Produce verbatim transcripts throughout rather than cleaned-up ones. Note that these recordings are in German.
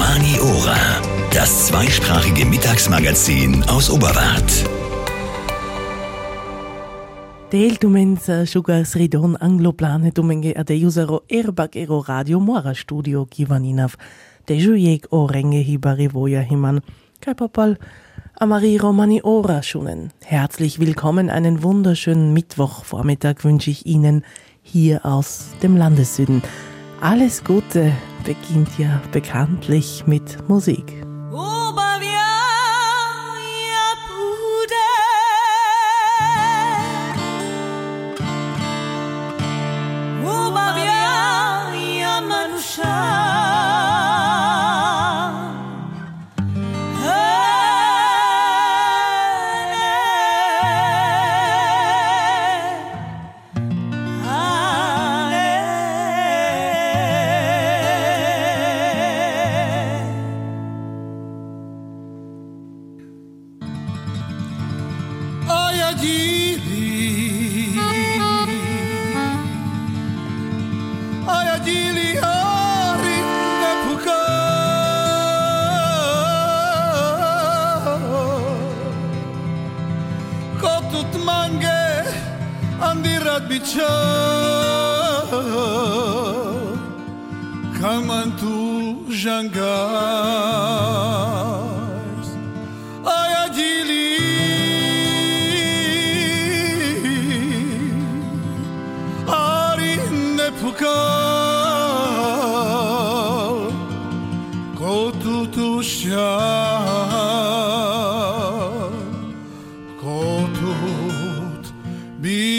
Romani-Ora, das zweisprachige Mittagsmagazin aus Oberwart. Del tumenza šugas ridon angloplane tumenge adejuzero erbak ero radio mora studio givaninav. Dejujek o renge hibari voja himan. Kaipapal Amari Romani-Ora schunen. Herzlich willkommen, einen wunderschönen Mittwochvormittag wünsche ich Ihnen hier aus dem Landessüden. Alles Gute beginnt ja bekanntlich mit Musik. Kaman tu jangas ayadili arin ne pukal kotu tu şan kotut bi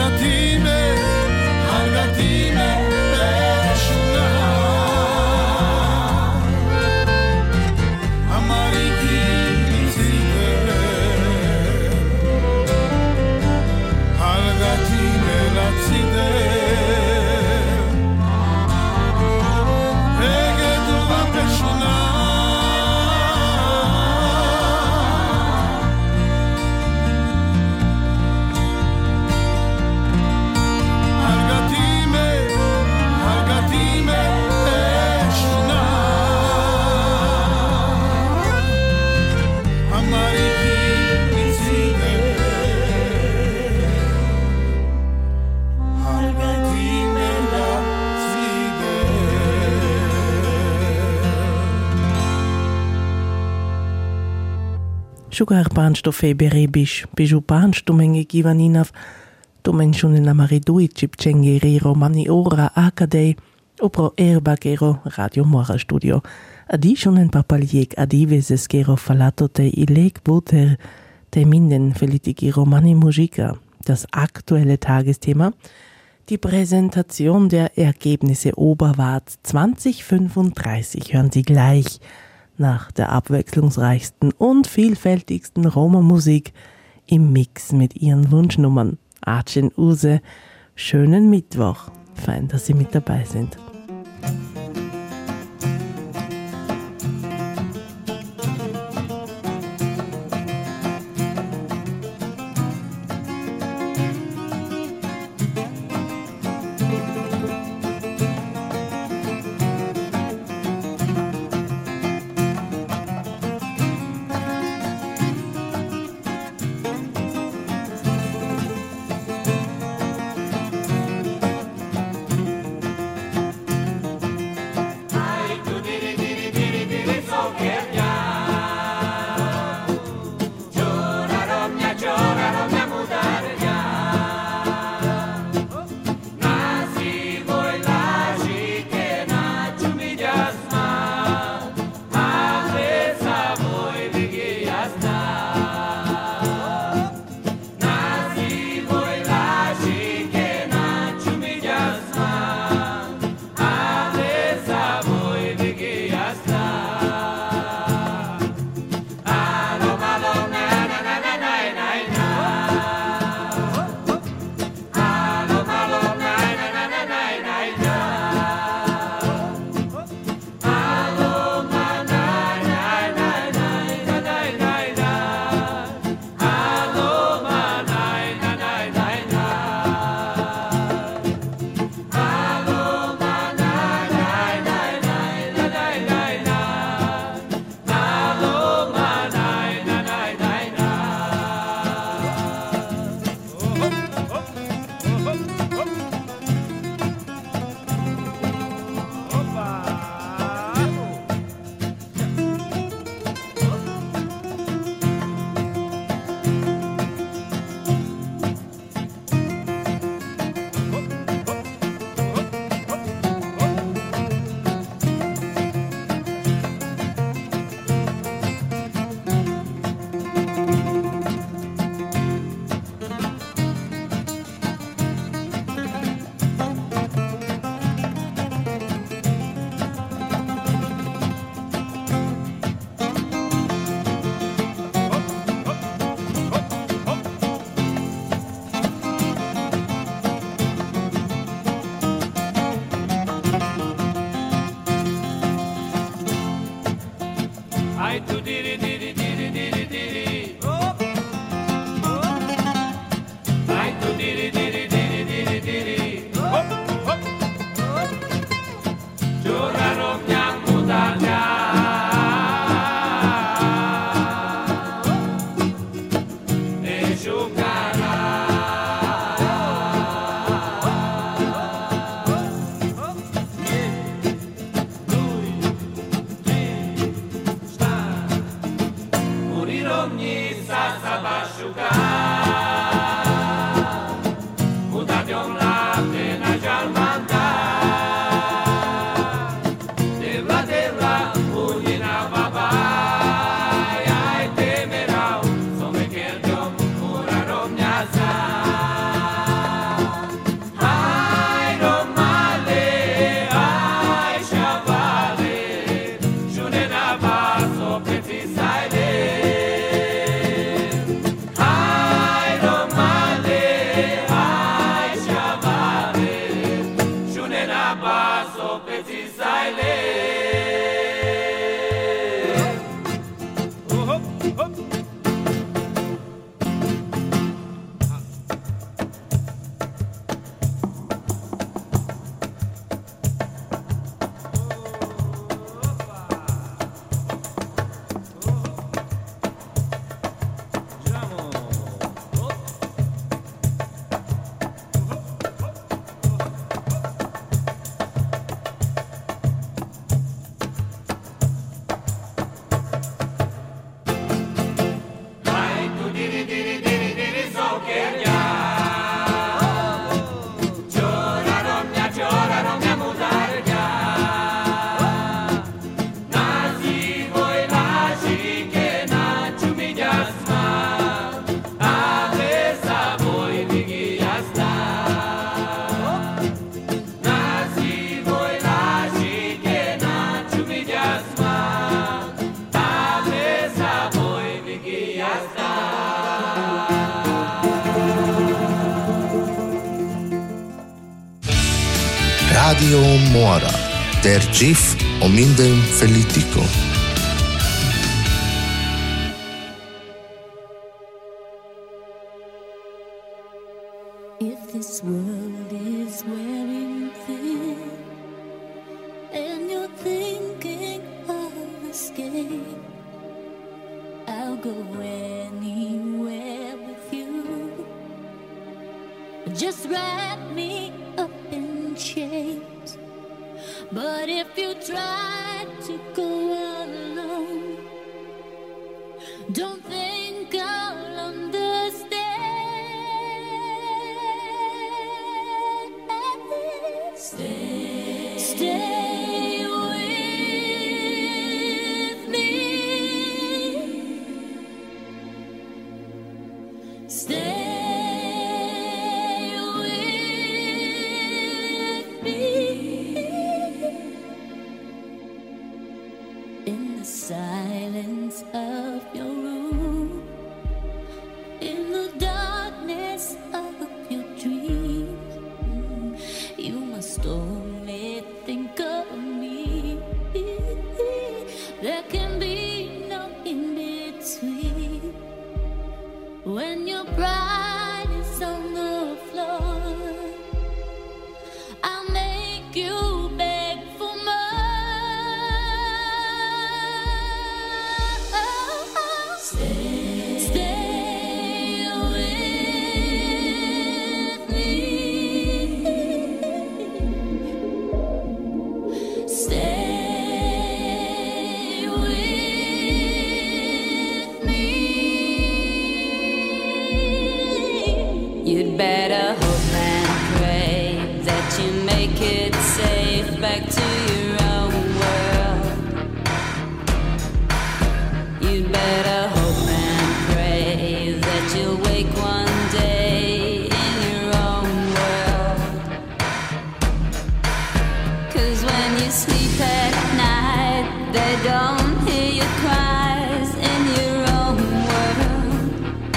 הרגתיני, הרגתיני בשונה. אמריתי לצידר, הרגתיני לצידר, הגדולה בשונה. Sugar panstofe berebish, biju panstumenge givaninav, domenshunena maridui chipchengeri romani ora akadei, opro erbagero radio mora studio. Adi shunen papaliek adi veseskero falato te ileg buter te minden felitiki romani musika. Das aktuelle Tagesthema, die Präsentation der Ergebnisse Oberwart zwanzig fünfunddreißig hören Sie gleich nach der abwechslungsreichsten und vielfältigsten Roma-Musik im Mix mit ihren Wunschnummern. Archen Use, schönen Mittwoch. Fein, dass Sie mit dabei sind. Radio Mora, der Gif omindem Felitico. If this world is wearing thin and you're thinking of escape, I'll go anywhere with you. Just wrap me up in chains. But if you try to go alone, don't think I'll understand. Stay, stay with me. Stay. Silence of your room, in the darkness of your dreams, you must only think of me. There can be no in between. When your pride is on the floor, I'll make you beg for more. You'd better hope and pray that you make it safe back to your own world. You'd better hope and pray that you'll wake one day in your own world. 'Cause when you sleep at night, they don't hear your cries in your own world.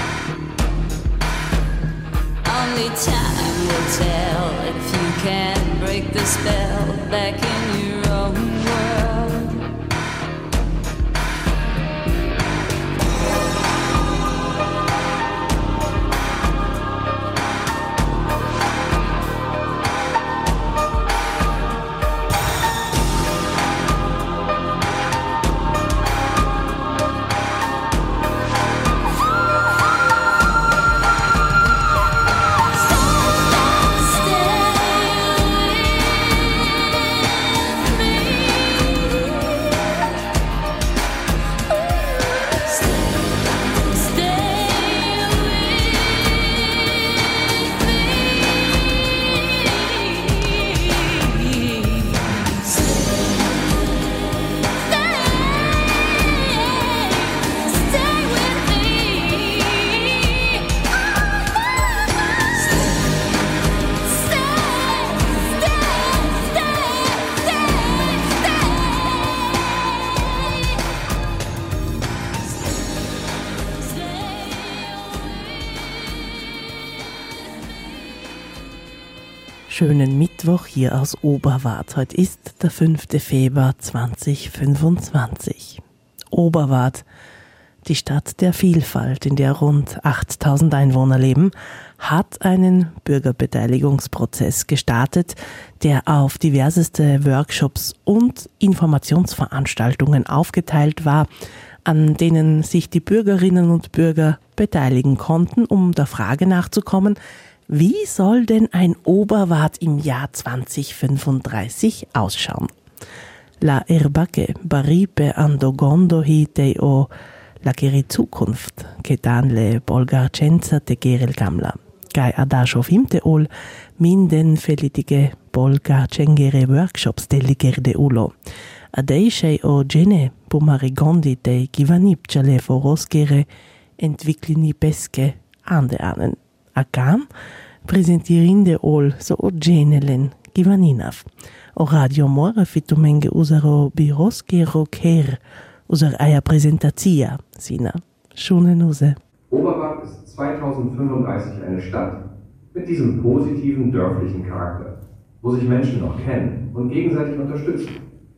Only time will tell if you can break the spell back in your own world. Stay with me. Schönen Mittwoch hier aus Oberwart. Heute ist der fünfte Februar zweitausendfünfundzwanzig. Oberwart, die Stadt der Vielfalt, in der rund achttausend Einwohner leben, hat einen Bürgerbeteiligungsprozess gestartet, der auf diverseste Workshops und Informationsveranstaltungen aufgeteilt war, an denen sich die Bürgerinnen und Bürger beteiligen konnten, um der Frage nachzukommen, wie soll denn ein Oberwart im Jahr zweitausendfünfunddreißig ausschauen? La erbake baripe andogondo hite o la keri Zukunft ketan le bolgarcenza te kerel kamla. Kai adasho fimte ol minden felitige bolgarcengere workshops delikerde ulo. Adeishe o gene pumarigondi te kivanipchale foroskere entwiklini peske ande anen. Akam presentirinde ol so o genelen givaninav. O Radio Mora fitumenge usaro biroskero ker usar aya presentazia sina. Schunen use. Oberwart ist zweitausendfünfunddreißig eine Stadt mit diesem positiven dörflichen Charakter, wo sich Menschen noch kennen und gegenseitig unterstützen.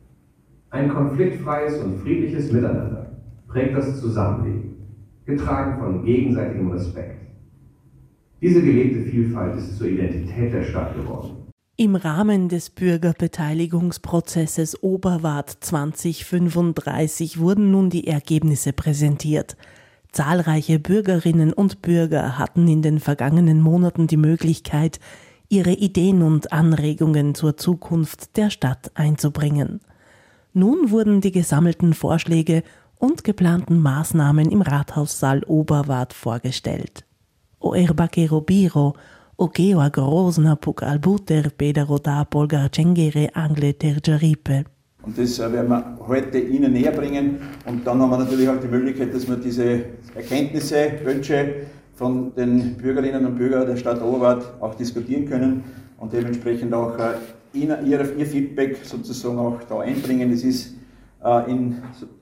Ein konfliktfreies und friedliches Miteinander prägt das Zusammenleben, getragen von gegenseitigem Respekt. Diese gelebte Vielfalt ist zur Identität der Stadt geworden. Im Rahmen des Bürgerbeteiligungsprozesses Oberwart zweitausendfünfunddreißig wurden nun die Ergebnisse präsentiert. Zahlreiche Bürgerinnen und Bürger hatten in den vergangenen Monaten die Möglichkeit, ihre Ideen und Anregungen zur Zukunft der Stadt einzubringen. Nun wurden die gesammelten Vorschläge und geplanten Maßnahmen im Rathaussaal Oberwart vorgestellt. O erbakero biro, o geoa grosna puk albuter pedero da bolgarcengere angle terjaripe. Und das werden wir heute Ihnen näher bringen. Und dann haben wir natürlich auch die Möglichkeit, dass wir diese Erkenntnisse, Wünsche von den Bürgerinnen und Bürgern der Stadt Oberwart auch diskutieren können und dementsprechend auch Ihnen, ihr, ihr Feedback sozusagen auch da einbringen. Es ist äh, in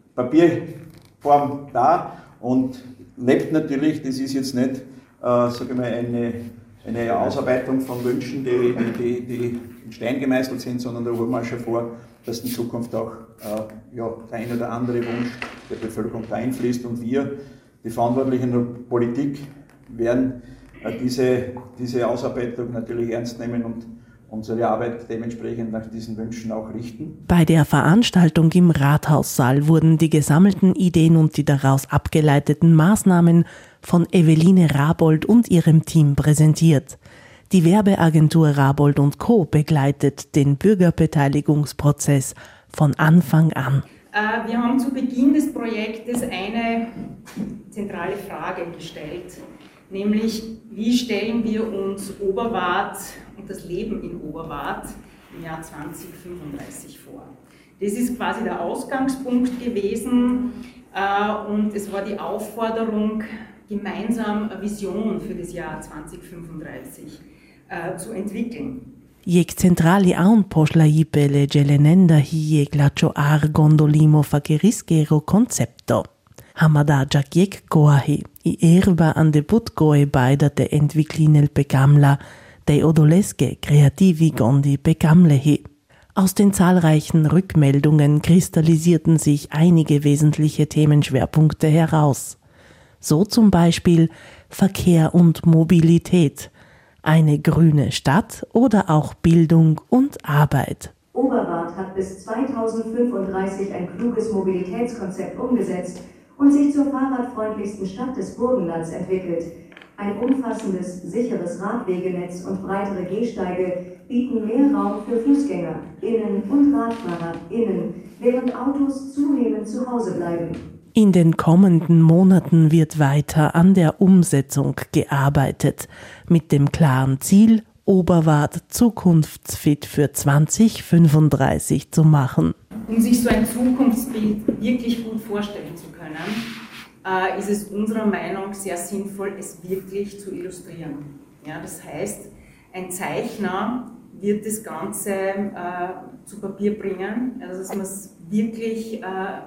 Papierform da und lebt natürlich, das ist jetzt nicht äh, sage ich mal, eine, eine Ausarbeitung von Wünschen, die, die, die in Stein gemeißelt sind, sondern da holen wir schon vor, dass in Zukunft auch äh, ja, der ein oder andere Wunsch der Bevölkerung da einfließt und wir, die Verantwortlichen der Politik, werden äh, diese, diese Ausarbeitung natürlich ernst nehmen und unsere Arbeit dementsprechend nach diesen Wünschen auch richten. Bei der Veranstaltung im Rathaussaal wurden die gesammelten Ideen und die daraus abgeleiteten Maßnahmen von Eveline Rabold und ihrem Team präsentiert. Die Werbeagentur Rabold und Co. begleitet den Bürgerbeteiligungsprozess von Anfang an. Wir haben zu Beginn des Projektes eine zentrale Frage gestellt, nämlich wie stellen wir uns Oberwart und das Leben in Oberwart im Jahr zweitausendfünfunddreißig vor. Das ist quasi der Ausgangspunkt gewesen und es war die Aufforderung, gemeinsam eine Vision für das Jahr zweitausendfünfunddreißig äh, zu entwickeln. Jek centrali aun posla ipele gelenenda hie glacio ar gondolimo fakeriskero concepto. Hamada jakiek koahi, i erba an debut goe beidate entwiklinel pekamla, de odoleske kreativi gondi pekamlehi. Aus den zahlreichen Rückmeldungen kristallisierten sich einige wesentliche Themenschwerpunkte heraus. So zum Beispiel Verkehr und Mobilität, eine grüne Stadt oder auch Bildung und Arbeit. Oberwart hat bis zweitausendfünfunddreißig ein kluges Mobilitätskonzept umgesetzt und sich zur fahrradfreundlichsten Stadt des Burgenlands entwickelt. Ein umfassendes, sicheres Radwegenetz und breitere Gehsteige bieten mehr Raum für Fußgänger, Innen und Radfahrer, Innen, während Autos zunehmend zu Hause bleiben. In den kommenden Monaten wird weiter an der Umsetzung gearbeitet, mit dem klaren Ziel, Oberwart zukunftsfit für zweitausendfünfunddreißig zu machen. Um sich so ein Zukunftsbild wirklich gut vorstellen zu können, äh, ist es unserer Meinung nach sehr sinnvoll, es wirklich zu illustrieren. Ja, das heißt, ein Zeichner wird das Ganze äh, zu Papier bringen, also dass man es wirklich äh,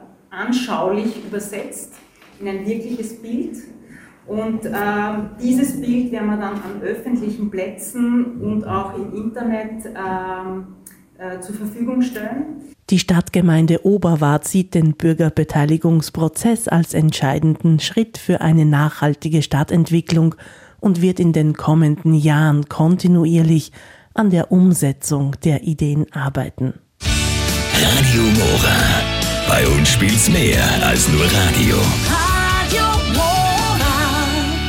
anschaulich übersetzt in ein wirkliches Bild. Und äh, dieses Bild werden wir dann an öffentlichen Plätzen und auch im Internet ähm, äh, zur Verfügung stellen. Die Stadtgemeinde Oberwart sieht den Bürgerbeteiligungsprozess als entscheidenden Schritt für eine nachhaltige Stadtentwicklung und wird in den kommenden Jahren kontinuierlich an der Umsetzung der Ideen arbeiten. Radio Mora. Bei uns spielt's mehr als nur Radio. Radio Mora.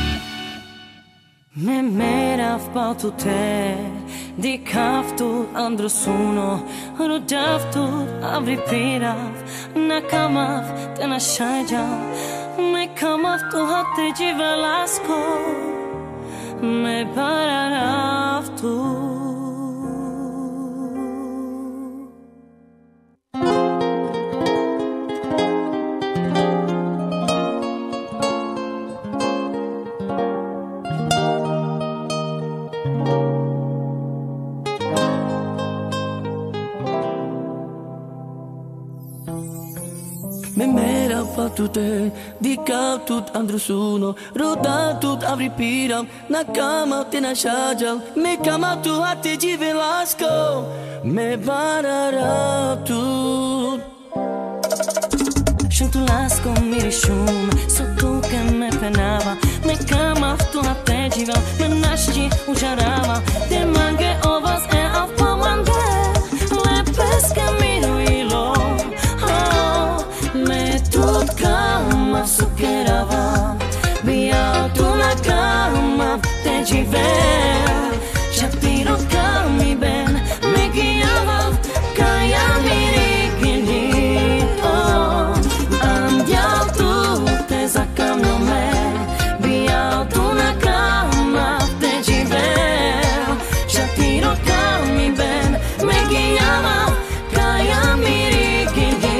Me mera f'pautu te, di kaftu andro suno, rodaftu avri pirav, na kamav te na shaja, me kamav tu hatte jivelasko, me pararav tu. Me mera fatute, di tut andru suno, roda tut avri piram, na kama te na shajal, me kama tu hati ji Velasco, me barara tu. Shuntu lasko miri shum, so tu che me penava, me kama tu hati jival, me nashti ujarava, te mange ovas e av pomande, le pesca miro ilo. Kama sukerava, bija tu na kama te živel, šatiro kami ben, me guiava, kaja mi rigini, oh, andial tu te za kamno me, bija tu na kama te živel, šatiro kami ben, me guiava, kaja mi rigini.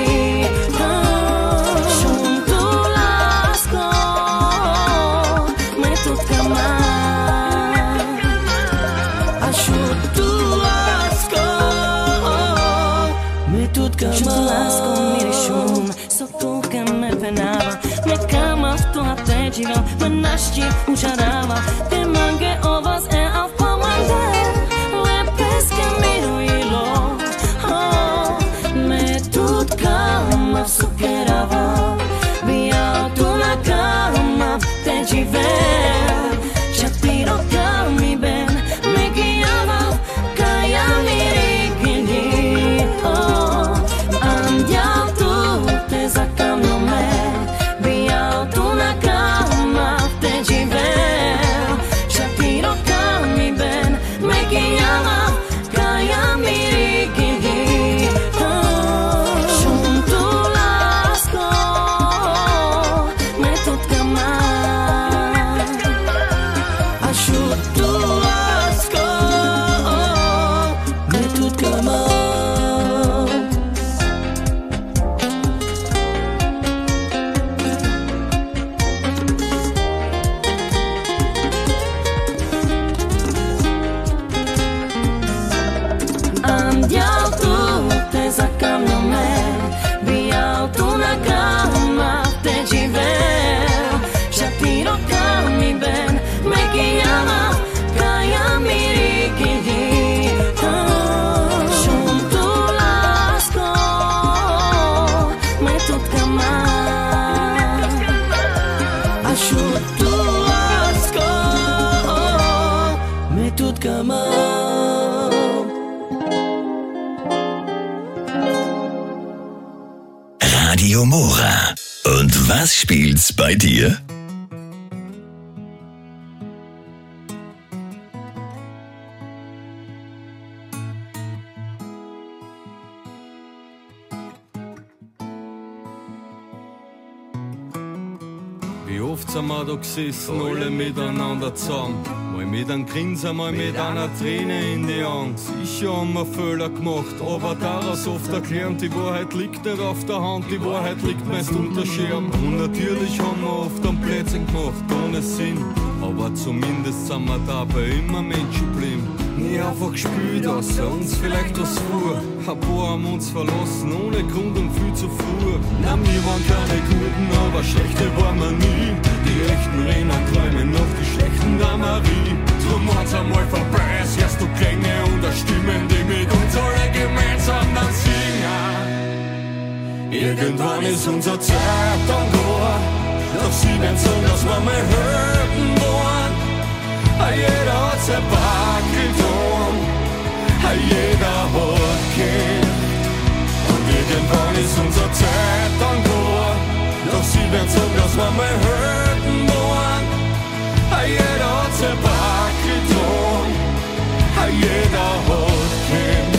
Shuntu lasko miri shum, so tu che me penava, me kama tu hate jival, me nashti ujarava, te mange ovas e av pomande, le pesca miro ilo, oh, me tut kama sukerava, bija tu na kama te jivel, shatiro kami ben, me guiava, kaja mi rigini, oh. Andiam tu te za kamno me, bija tu na kama te živel, šatiro kami ben, me guiava, kaja mi rigini, oh. Shuntu lasko, me tut kama, a shuntu lasko, me tut kama. Andiam tu te za kamno me, bija tu na kama te živel, šatiro kami ben, me guiava, kaja mi rigini, oh. Shuntu lasko, me tut kama, a shuntu lasko, me tut kama. Radio Mora. Und was spielt's bei dir? Wie oft sind wir da gesessen, alle miteinander zusammen. Mal mit einem Grinsen, mal mit einer Träne in die Augen. Sicher haben wir Fehler gemacht, aber daraus oft erklären, die Wahrheit liegt nicht auf der Hand, die Wahrheit liegt meist unter Schirm. Und natürlich haben wir oft einen Blödsinn gemacht, ohne Sinn. Aber zumindest sind wir dabei immer Menschen geblieben. Nie einfach gespielt, außer uns vielleicht was vor. Ein paar haben uns verlassen, ohne Grund und viel zu früh. Na, wir waren keine Guten, aber schlechte waren wir nie. Die echten Rennen träumen noch die schlechten Damarie. Drum hat's einmal vorbei, es hörst du Klänge und ein Irgendwann ist unser Zeit dann gar, doch sie werden sagen, dass wir mal helfen wollen. Jeder hat sein Backel getan, jeder hat Kind. Und irgendwann ist unser Zeit dann gar, doch sie werden sagen, dass wir mal helfen wollen. Jeder hat sein Backel getan, jeder hat Kind.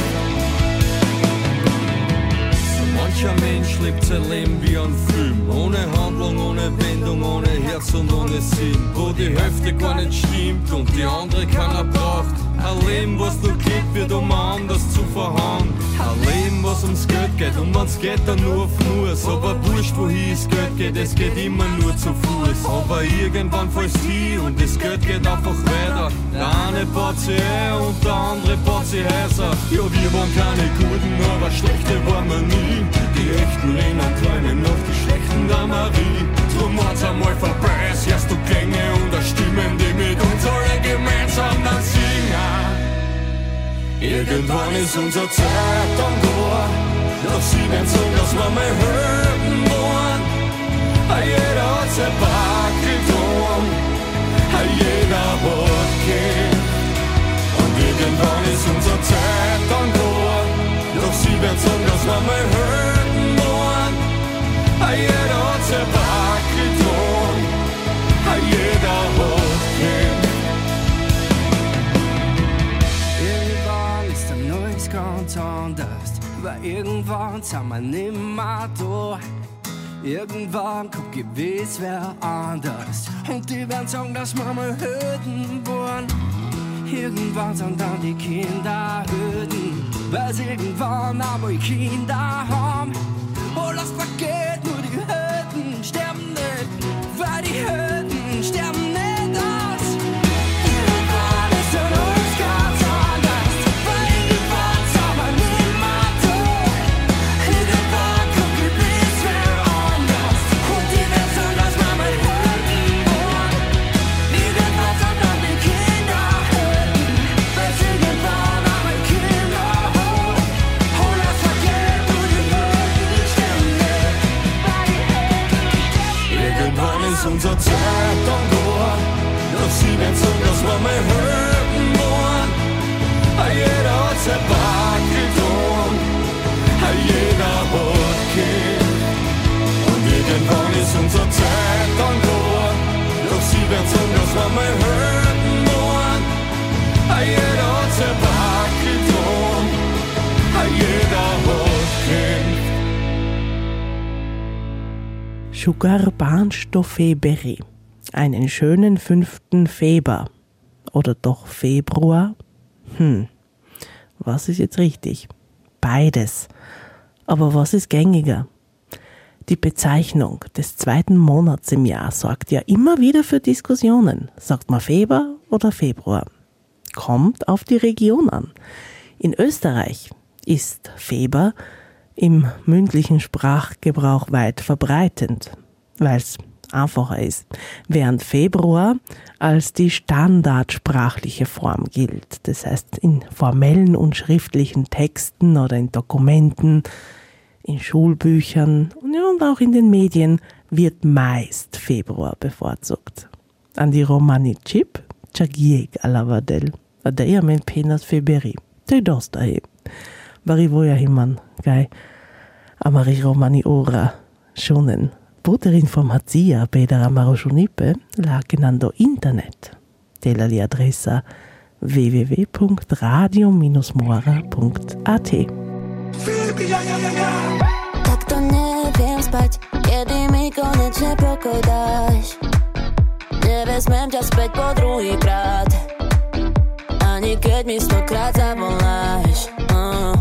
Mancher Mensch lebt sein Leben wie ein Film, ohne Handlung, ohne Wendung, ohne Herz und ohne Sinn, wo die Hälfte gar nicht stimmt und die andere keiner braucht. Ein Leben, was nur gelebt wird, um anders zu verhauen. Ein Leben, was ums Geld geht und wenn's geht, dann nur auf Nuss. Aber wurscht, wohin das Geld geht, es geht immer nur zu Fuß. Aber irgendwann fällst du hin und das Geld geht einfach weiter. Der eine baut sich ein und der andere baut sich Häuser. Ja, wir waren keine Guten, aber schlechte waren wir nie. Die echten lehnen träumen noch die schlechten der Marie. Drum hat's einmal vorbei, es hörst du Klänge und der Stimmen, die mit uns alle gemeinsam dann singen. Irgendwann ist unser Zeit dann gar, doch sie werden sagen, dass wir mal helfen wollen. Jeder hat sein Backel getan, jeder hat Kind. Und irgendwann ist unser Zeit dann gar, doch sie werden sagen, dass wir mal helfen wollen. Jeder hat sein Backel getan, jeder hat Kind. Irgendwann ist ein neues ganz anders, weil irgendwann sind wir nimmer da. Irgendwann kommt gewiss wer anders und die werden sagen, dass wir mal Hürden wollen. Irgendwann sind dann die Kinder Hürden, weil sie irgendwann einmal Kinder haben. Oh, lass vergeht, nur die Hürden sterben nicht, weil die Hürden sterben nicht aus. Irgendwann ist ein uns ganz anders, weil irgendwann sind wir nimmer da. Irgendwann kommt gewiss wer anders und die werden sagen, dass wir mal Hürden wollen. Irgendwann sind dann die Kinder Hürden, weil sie irgendwann einmal Kinder haben. Oh, lass vergeht, nur die Hürden sterben nicht, weil die Hürden. Irgendwann ist unser Zeit dann gar, doch sie werden sagen, dass wir mal helfen wollen. Jeder hat sein Backel getan, jeder hat Kind. Und irgendwann ist unser Zeit dann gar, doch sie werden sagen, dass wir mal helfen wollen. Jeder hat sein Backel getan, jeder hat Kind. Sugar Bahnstoffeberi. Einen schönen fünften Feber. Oder doch Februar? Hm, was ist jetzt richtig? Beides. Aber was ist gängiger? Die Bezeichnung des zweiten Monats im Jahr sorgt ja immer wieder für Diskussionen. Sagt man Feber oder Februar? Kommt auf die Region an. In Österreich ist Feber im mündlichen Sprachgebrauch weit verbreitend, weil es einfacher ist, während Februar als die standardsprachliche Form gilt. Das heißt, in formellen und schriftlichen Texten oder in Dokumenten, in Schulbüchern und auch in den Medien wird meist Februar bevorzugt. An die Romani Chip, Chagieg Alavadel, Adeia men penas feberi, te dostahe. Varivoja himan, gai, amari Romani ora, schonen. Poter informazia per Amaroshunipe la genando internet. Della li adressa w w w punkt radio dash mora punkt a t. Tak to neviem spať, kedy mi konečne pokoj dáš. Nevezmem ťa späť po druhý krát, ani keď mi stokrát zavoláš. uh.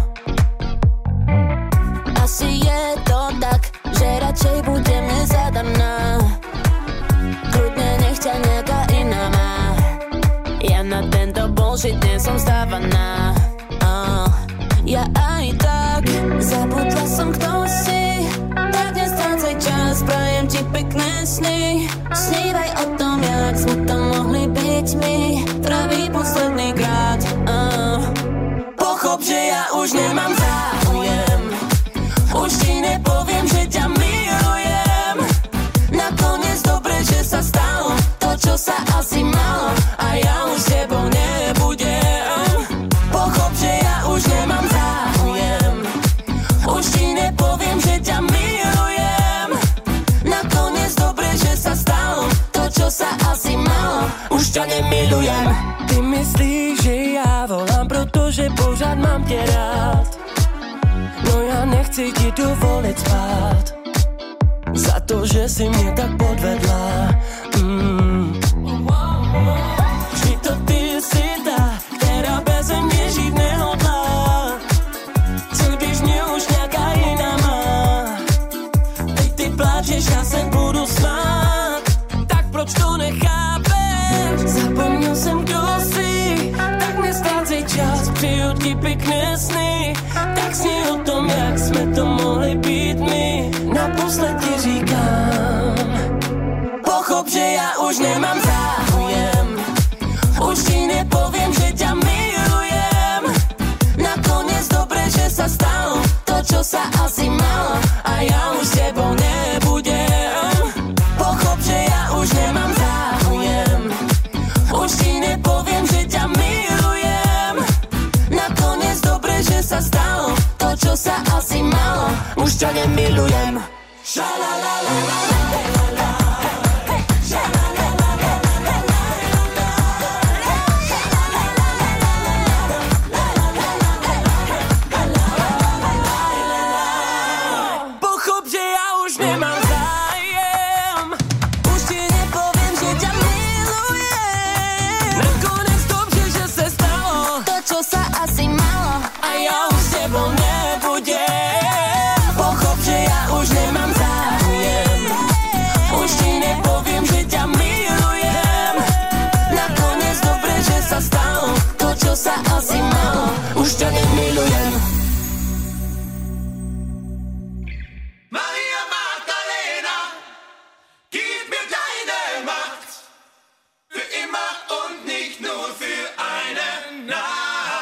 Asi je to tak, že radšej budem nezadaná. Kľudne nech ťa nejaká iná má. Ja na tento bullshit nie som stávaná. uh. Ja aj tak zabudla som, kto si. Tak nestrácaj čas, prajem ti pekné sny. Snívaj o tom, jak sme to mohli byť my. Pravý posledný krát. uh. Pochop, že ja už nemám záujem. Už ti nepoviem, že je rád. No ja nechci ti dovoliť spát za to, že si mne tak podvedla. mm. Vždy to ty si tá, ktorá bez mne žiť nehodlá. Co když mě už nejaká iná má? Teď ty pláčeš, ja se budu smát. Tak proč to nechápeš? Zapomněl jsem, kdo si, tak nestrácej čas, přeju ti pekné sny. Tak sni o tom, jak jsme to mohli být my. Naposled ti říkám, pochop, že já už nemám záujem. Už ti nepoviem, že ťa milujem. Nakoniec dobre, že sa stalo to, čo sa asi malo. A ja už s tebou nebudem. Pochop, že ja už nemám záujem. Už ti nepoviem, že ťa milujem. Nakoniec dobre, že sa stalo to, čo sa asi malo. Už ťa nemilujem. Šalalalala. Sa asi malo, už ťa nemilujem. Maria Magdalena, gib mir deine Macht, für immer und nicht nur für eine Nacht.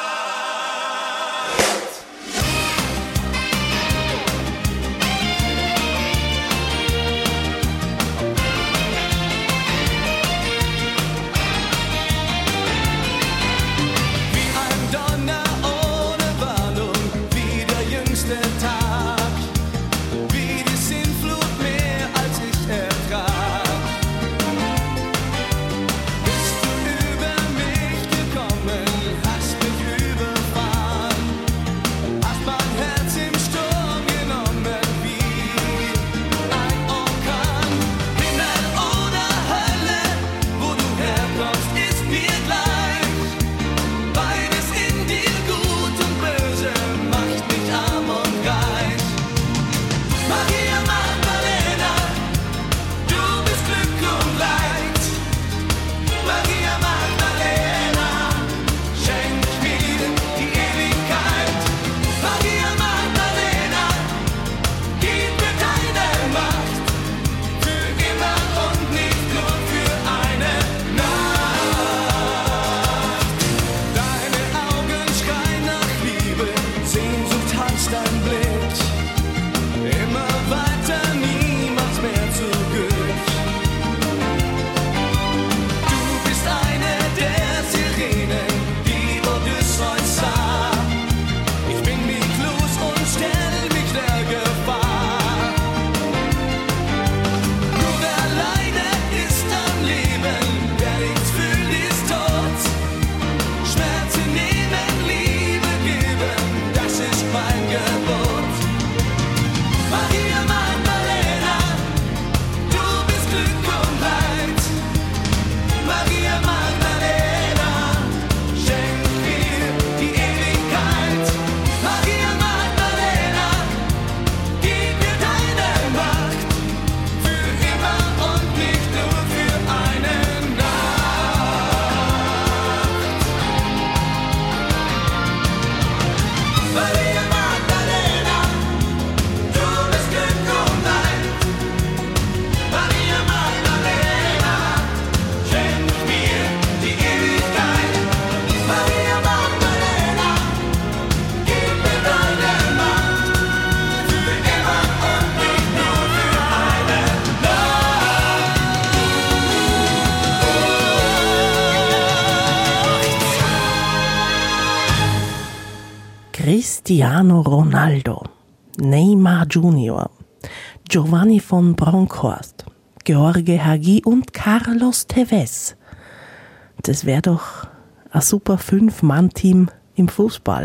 Cristiano Ronaldo, Neymar Junior, Giovanni von Bronckhorst, George Hagi und Carlos Tevez. Das wäre doch ein super Fünf-Mann-Team im Fußball.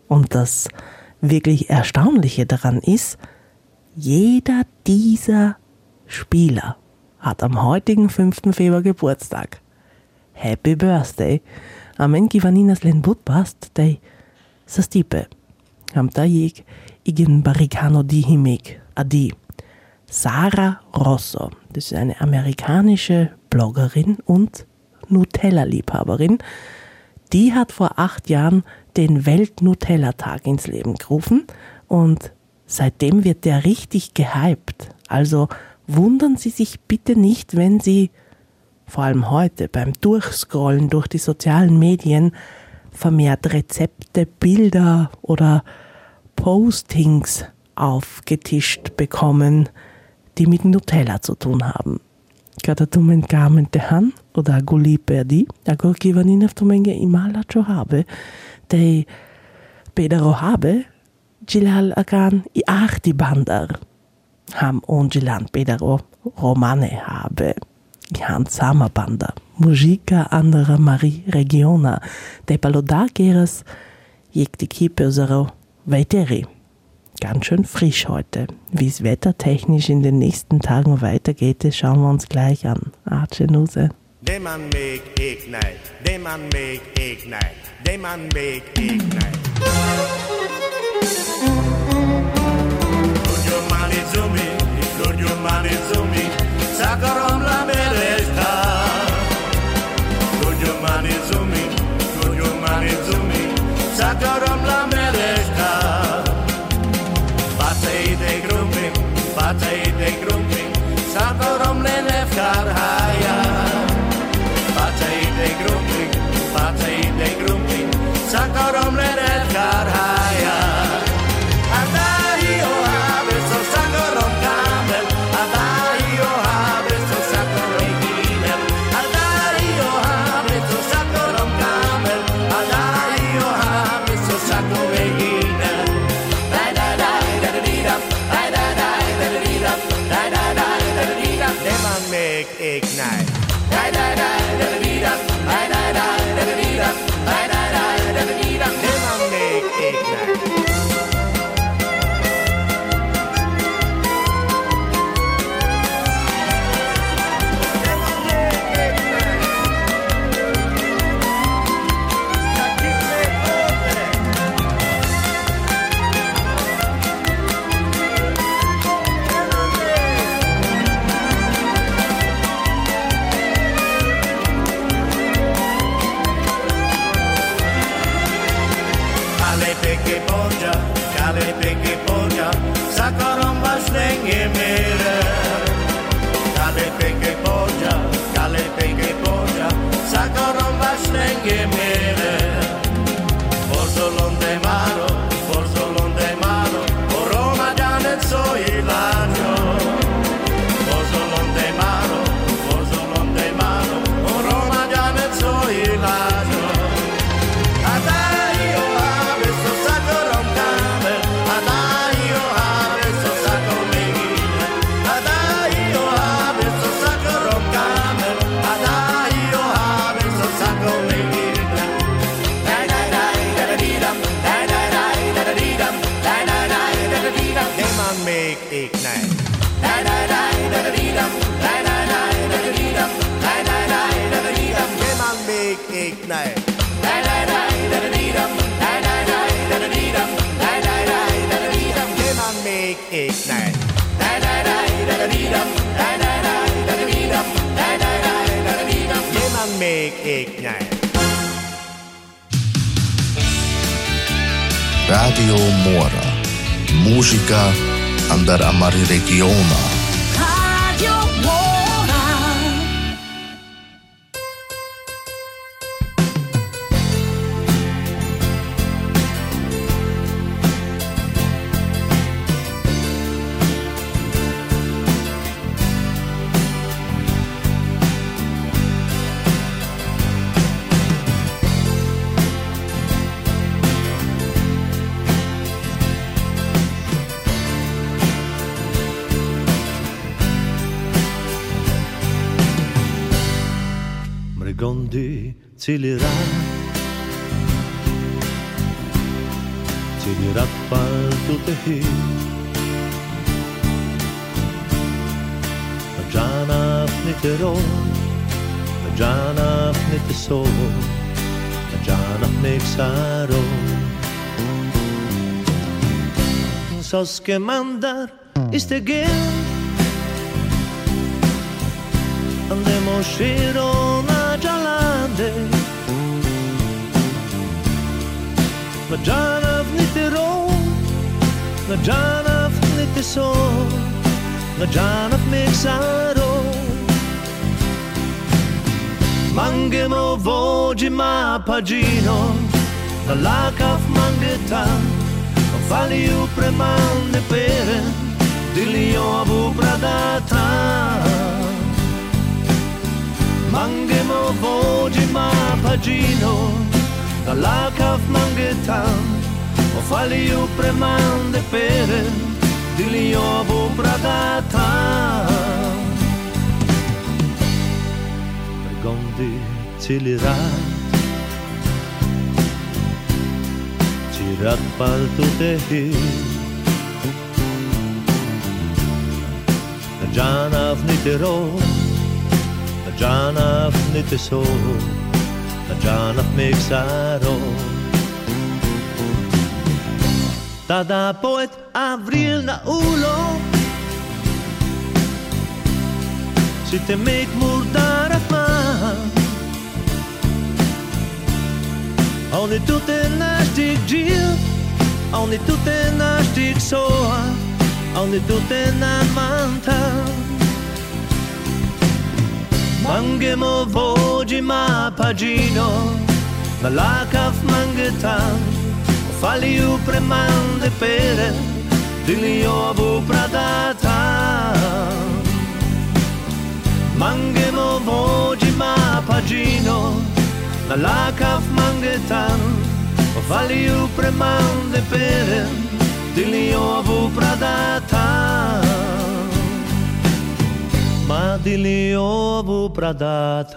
Und das wirklich Erstaunliche daran ist, jeder dieser Spieler hat am heutigen fünften Februar Geburtstag. Happy Birthday! Amen Givaninas len budbast, dei sa stipe. Am tajik igen baricano di himik adi. Sara Rosso, das ist eine amerikanische Bloggerin und Nutella-Liebhaberin. Die hat vor acht Jahren den Welt-Nutella-Tag ins Leben gerufen und seitdem wird der richtig gehypt. Also wundern Sie sich bitte nicht, wenn Sie vor allem heute beim Durchscrollen durch die sozialen Medien vermehrt Rezepte, Bilder oder Postings aufgetischt bekommen, die mit Nutella zu tun haben. Kada tumen kamen tehan oder guli perdi, ako kivanina vtumenge imala habe, de pedero habe, gilal akan i achti bandar, ham on gilan pedero romane habe. Han sama banda, muzika andra Marie Regiona, de palodageres jeg die Kipösero weiteri. Ganz schön frisch heute. Wie es wettertechnisch in den nächsten Tagen weitergeht, das schauen wir uns gleich an. Arche Nuse. They man make ignite, they man make ignite, they man make ignite. Put your money to me, put your money to me. Sakarom la meresta. Put your money to me, put your money to me. Sakarom la meresta. Batei de grumping, batei de grumping. Sakarom le nefkar haya. Batei de grumping, batei de grumping. Sakarom le nefkar haya. Adai o habe so sakarom kamel. Adai o habe so sakarom giner. Adai o habe so sakarom kamel. Adai o habe so sakarom giner. Dai dai dai da da di da. Dai dai dai da da di da. Dai dai dai da da di da. They man make ignite. Dai dai dai da da di da. Dai dai dai da da di da. Dai dai dai da da di da. They man make ignite. Peke poja, kale peke poja, sakarom basnenge mere. Kale peke poja, kale peke poja, sakarom basnenge mere. Porzolon de mano, porzolon de mano, o Roma janet so ilanio. Porzolon de mano, porzolon de mano, o Roma janet so ilanio. Radio Mora. Musica andar amari regiona. Radio Mora. Gondi cili rad tirat tutte hi Jana nitero Jana niteso Jana mixaro Sos que mandar este gel Andemos shirona jalande Na Jana nitero Na Jana niteso Na Jana mixaro Mangemo vogi ma pagino Na lakaf mangeta Non fali u premande pere Dilio avu pradata Mangemo vogi ma pagino Na lakaf mangeta Non fali u premande pere Dilio avu pradata Gondi cilirat Cirat paltu tehi Na janav nitero Na janav niteso Na janav mixaro Tada poet avril na ulo Si te meek murdar at man On est tout un ashtig gil On est tout un ashtig soa On est tout un amanta Mangemo vogi ma pagino Na lakaf mangetan Fali u premande pere Dilio avu pradata Mangemo vogi ma pagino Na lakaf mangetan O fali u premande pere Dilio avu pradata Ma dilio avu pradata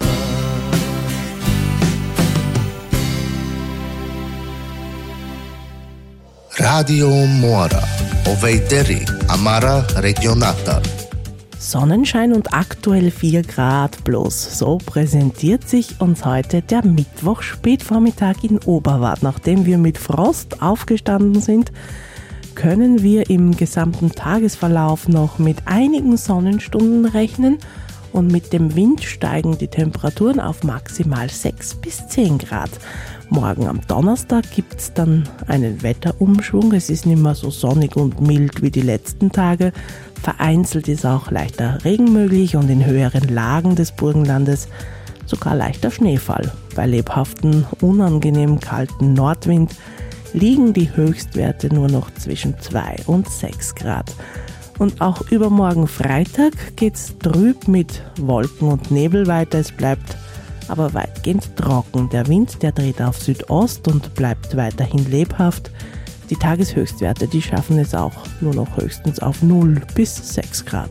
Radio Mora Oveideri Amara Regionata Sonnenschein und aktuell vier Grad bloß. So präsentiert sich uns heute der Mittwoch Spätvormittag in Oberwart. Nachdem wir mit Frost aufgestanden sind, können wir im gesamten Tagesverlauf noch mit einigen Sonnenstunden rechnen und mit dem Wind steigen die Temperaturen auf maximal sechs bis zehn Grad. Morgen am Donnerstag gibt es dann einen Wetterumschwung. Es ist nicht mehr so sonnig und mild wie die letzten Tage. Vereinzelt ist auch leichter Regen möglich und in höheren Lagen des Burgenlandes sogar leichter Schneefall. Bei lebhaften, unangenehm kalten Nordwind liegen die Höchstwerte nur noch zwischen zwei und sechs Grad. Und auch übermorgen Freitag geht's trüb mit Wolken und Nebel weiter. Es bleibt aber weitgehend trocken. Der Wind, der dreht auf Südost und bleibt weiterhin lebhaft. Die Tageshöchstwerte, die schaffen es auch nur noch höchstens auf null bis sechs Grad.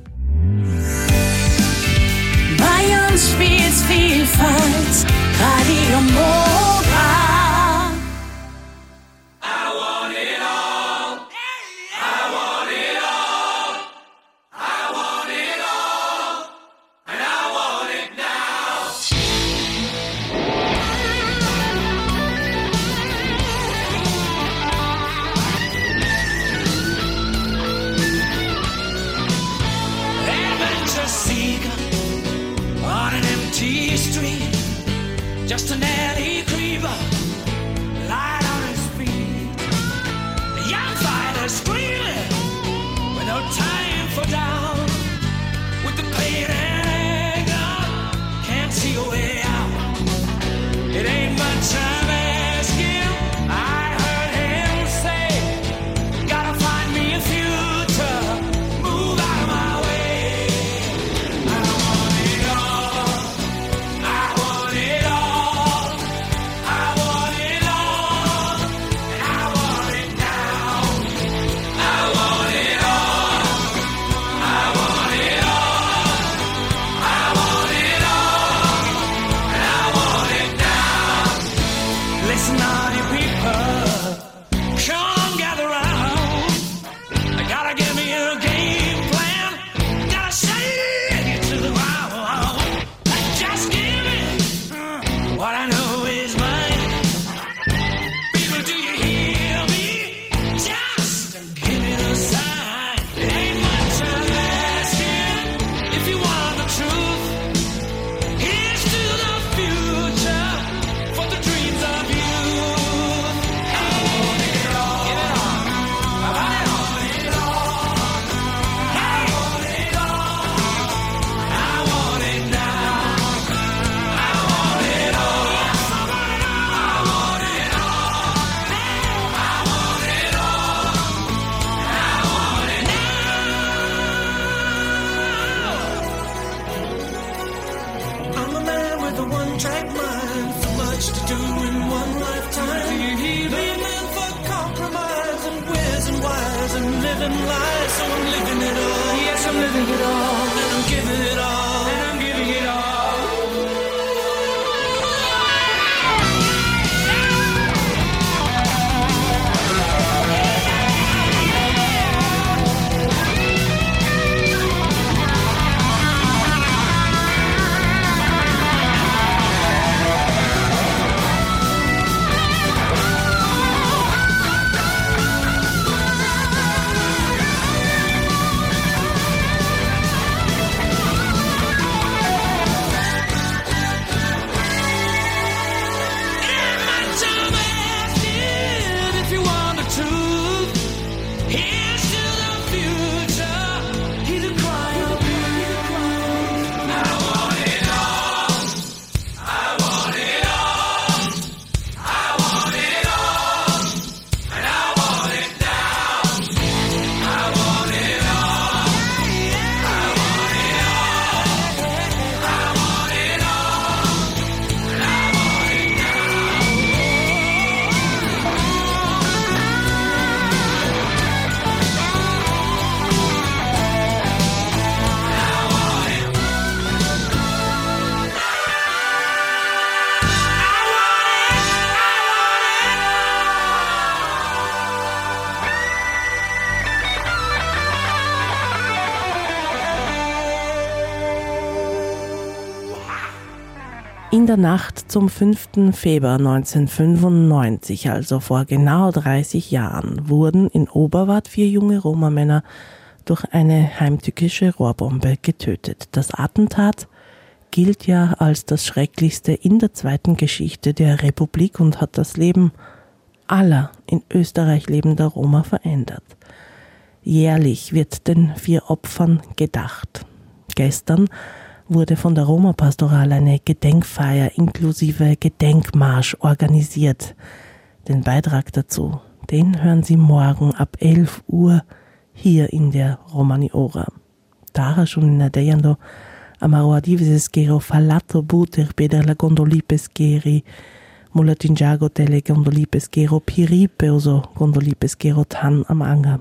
Bei uns spielt's Vielfalt, Radio Mora. Just an alley creep telling lies, so I'm living it all. Yes, I'm living it all, and I'm giving it all, and I'm giving it all. In der Nacht zum fünften Februar neunzehnhundertfünfundneunzig, also vor genau dreißig Jahren, wurden in Oberwart vier junge Roma-Männer durch eine heimtückische Rohrbombe getötet. Das Attentat gilt ja als das Schrecklichste in der zweiten Geschichte der Republik und hat das Leben aller in Österreich lebender Roma verändert. Jährlich wird den vier Opfern gedacht. Gestern wurde von der Roma-Pastoral eine Gedenkfeier inklusive Gedenkmarsch organisiert. Den Beitrag dazu, den hören Sie morgen ab elf Uhr hier in der Romani Ora. Tara schon nadejando amaro adivises gero fallato buter peder la gondoli peschieri mulatinjago tele gondoli peschiero piripe oso gondoli peschiero tan am anga.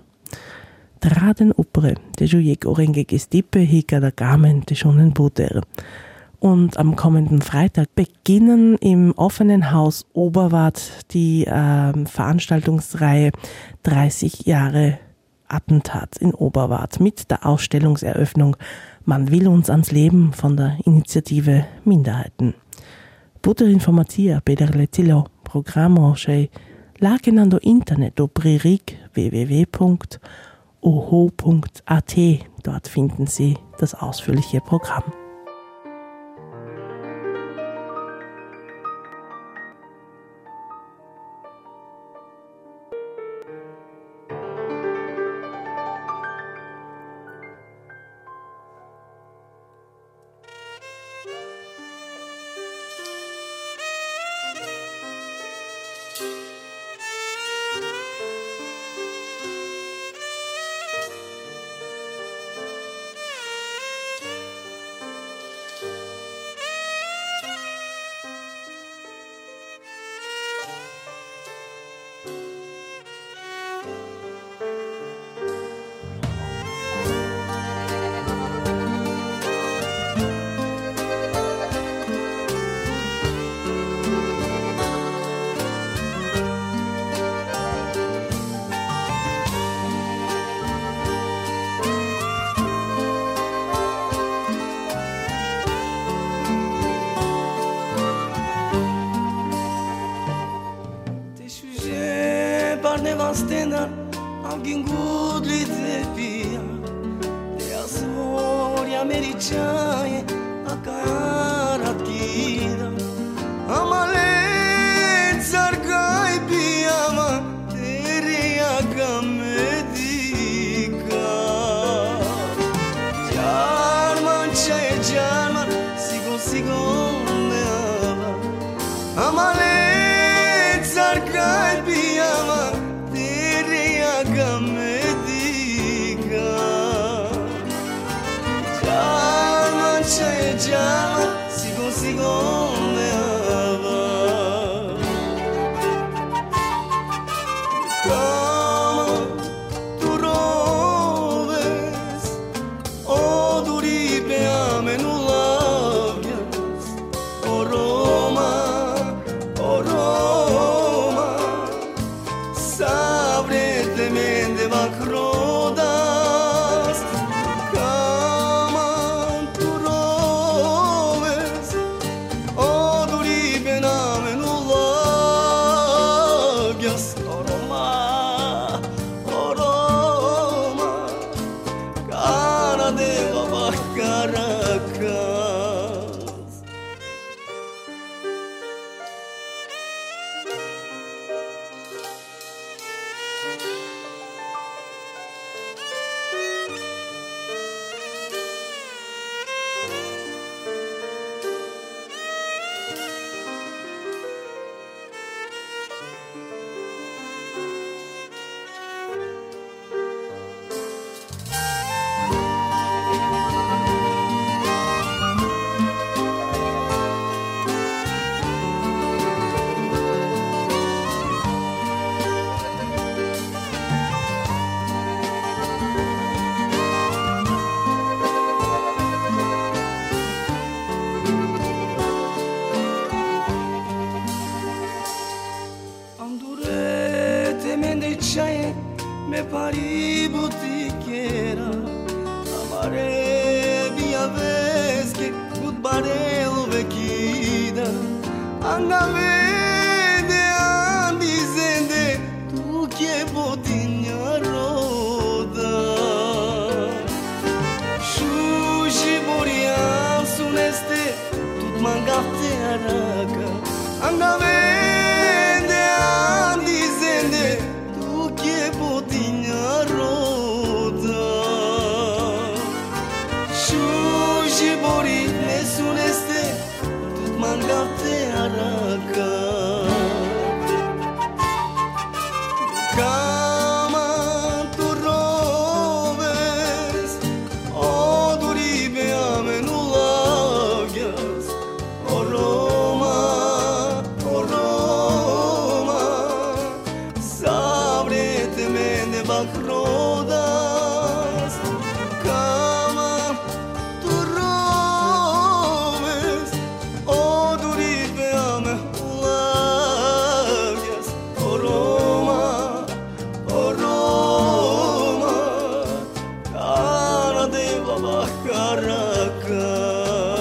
Traden upre, de jujek orenge gestippe hika da gamen de schonen buter. Und am kommenden Freitag beginnen im offenen Haus Oberwart die äh, Veranstaltungsreihe dreißig Jahre Attentat in Oberwart mit der Ausstellungseröffnung Man will uns ans Leben von der Initiative Minderheiten. Buter informatia per letilo programo che lagenando internet o pririk w w w punkt o h o punkt a t. Dort finden Sie das ausführliche Programm. Stena alguém gudli tepia de asori americane a cara tira amale zargai piama teria gamedika jarman chay jarman sigo sigo me amale zargai piama Gamediga Jama chay jama Sigo sigo me ava Kama tu chaye me pari botiquera amare mia vez que goodbye lo vekida angave de ambizende tu que botinha roda shushi borian suneste tut mangate araka angave de ambizende que botinha roda Shuji bori nesuneste tut mangate araka Kama tu robes oduribe amenulagias O Roma, o Roma Bakrodas, kama tu robes, oduribe ame lagias, o Roma, o Roma, cara de Caracas.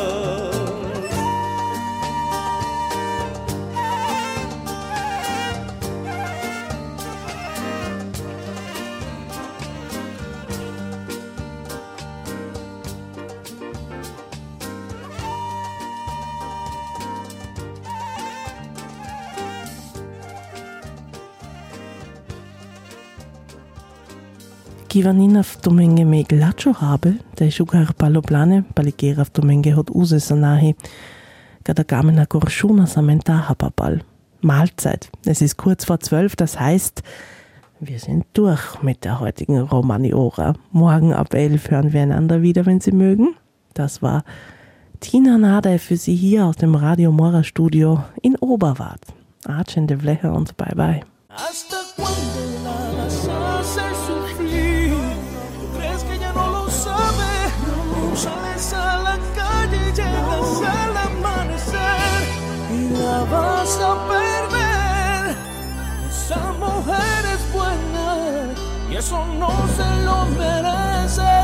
Kivanina v domenge me glačo habe, da je šugar paloplane, paligera v domenge hod uze sanahi, kada gamena koršuna samenta hapapal. Mahlzeit. Es ist kurz vor zwölf, das heißt, wir sind durch mit der heutigen Romaniora. Morgen ab elf hören wir einander wieder, wenn Sie mögen. Das war Tina Nade für Sie hier aus dem Radio Mora Studio in Oberwart. Archende Vlecher und bye bye. ¿Hasta cuándo la vas a hacer sufrir? ¿Tú crees que ya no lo sabe? No sales a la calle y llegas al amanecer y la vas a perder. Esa mujer es buena y eso no se lo merece.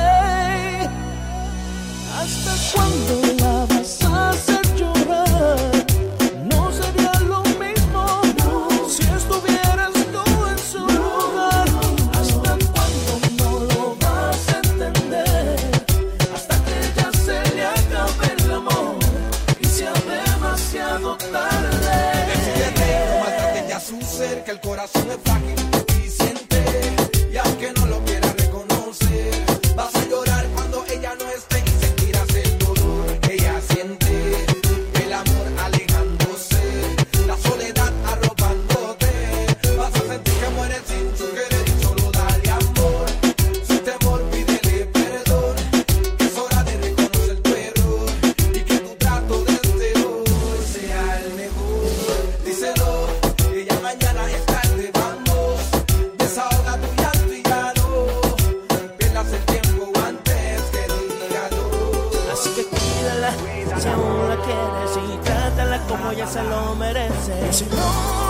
¿Hasta cuándo la vas a hacer llorar? No sería lo mismo si estuvieras tú en su lugar. ¿Hasta cuándo no lo vas a entender? Hasta que ya se le acabe el amor y sea demasiado tarde. Decídete, no maltrate ya su ser, que el corazón es frágil y siente. Y aunque no lo quiera reconocer, vas a llorar cuando ella no esté y sentirás el dolor que ella siente. El amor alejándose, la soledad arropándote. Vas a sentir que mueres sin su querer y solo dale amor. Sin temor pídele perdón, que es hora de reconocer tu error y que tu trato desde hoy sea el mejor. Díselo, que ya mañana es tarde, vamos. Desahoga tu llanto y ya no pierdas el tiempo antes que diga no. Así que cuídala, si aún la quieres y trátala como ella se lo merece. Si no,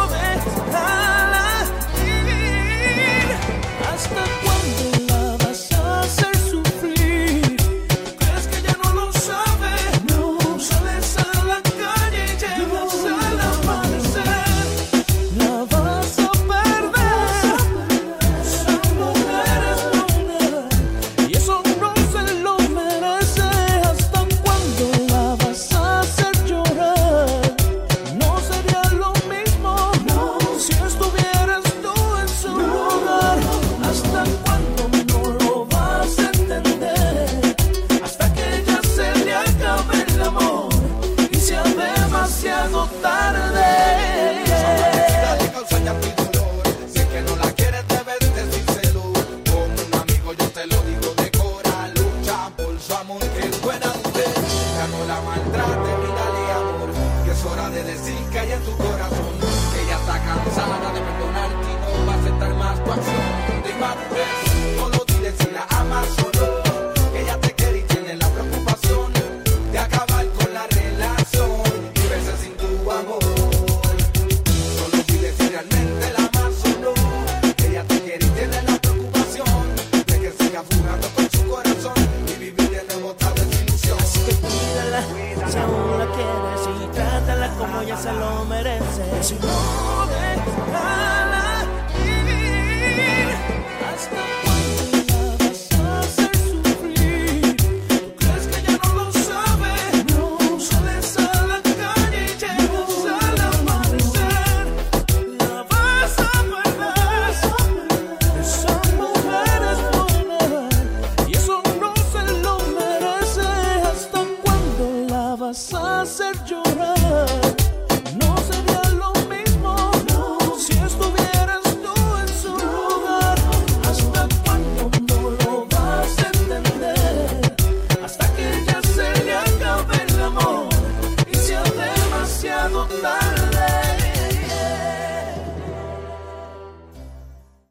déjala ir. ¿Hasta cuándo la vas a hacer sufrir? ¿Crees que ya no lo sabe? No sales a la calle y llegas al amanecer. La vas a perder. Esa mujer es buena y eso no se lo merece. ¿Hasta cuándo la vas a hacer llorar? No sería lo mismo si estuvieras tú en su lugar. ¿Hasta cuándo no lo vas a entender? Hasta que ya se le acabe el amor y sea demasiado tarde. Dale causa ya tu dolor. Sé que no la quieres, debes decírselo. Como un amigo yo te lo digo de cora. Lucha por su amor, que es buena mujer. Ya no la maltrate y dale amor, que es hora de decir que hay en tu corazón, que ella está cansada de perdonarte y no va a aceptar más tu acción de madre.